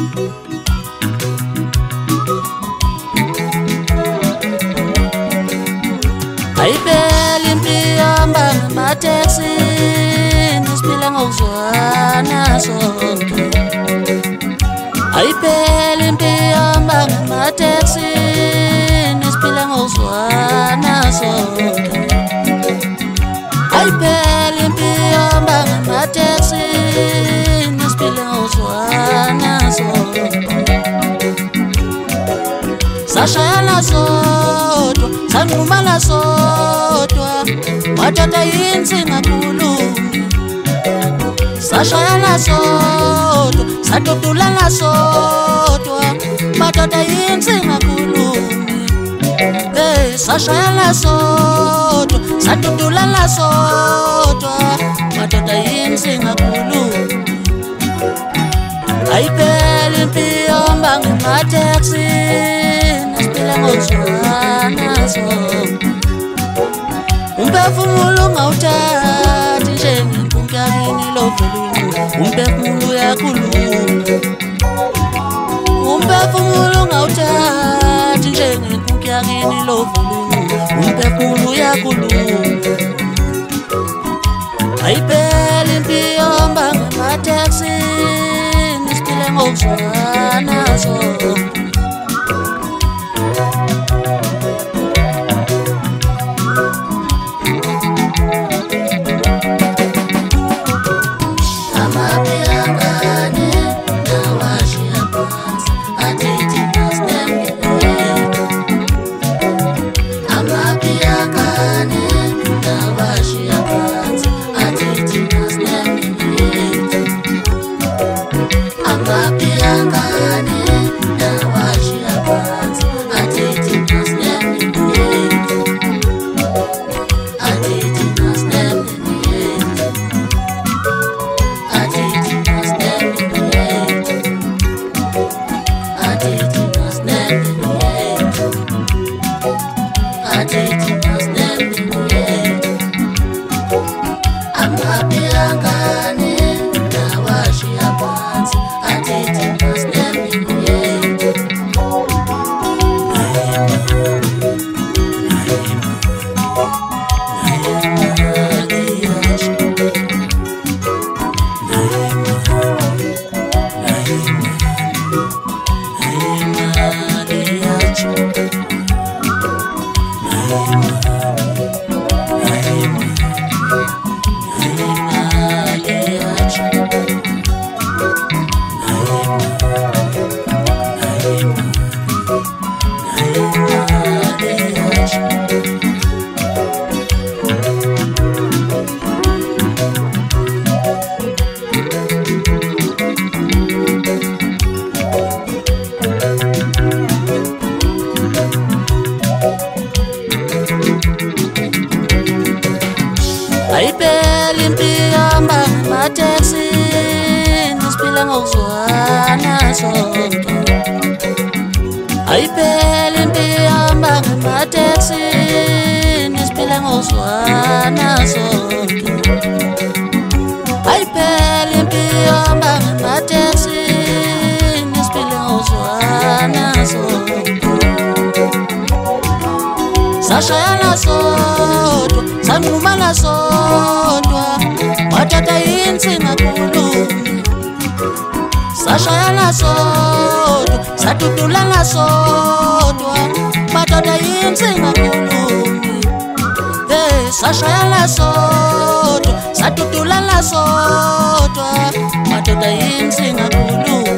Ayibeli impiyamba ngamateksi nisiphila ngokuzwana sonke. Ayibeli impiyamba ngamateksi nisiphila ngokuzwana sonke. Ayibeli impiyamba ngamateksi nisiphila ngokuzwana sonke. Sashayana sodwa, sanqumana sodwa, madoda yinsinga khulumi. Sashayana sodwa, sadudulana sodwa, madoda yinsinga khulumi. Hey, sashayana sodwa, sadudulana sodwa, madoda yinsinga khulumi. Ayibeli impiyamba ngamateksi nisiphila ngokuzwana sonke. Umphefumulo ungawuthathi njengempunki yakini lovelungu, umphefumulo uyakhuluma. Umphefumulo ungawuthathi njengempunki yakini lovelungu, umphefumulo uyakhuluma. Ayibeli impiyamba ngamateksi nisiphila ngokuzwana sonke. Ayibeli impiyamba ngamateksi nisiphila ngokuzwana sonke. Ayibeli impiyamba ngamateksi nisiphila ngokuzwana sonke. Ayibeli impiyamba ngamateksi nisiphila ngokuzwana sonke. Sashayana sodwa, sanqumana sodwa, madoda yinsinga khulumi. Sashayana sodwa, sadudulana sodwa, madoda yinsinga khulumi. Hey, sashayana sodwa, sadudulana sodwa, madoda yinsinga khulumi.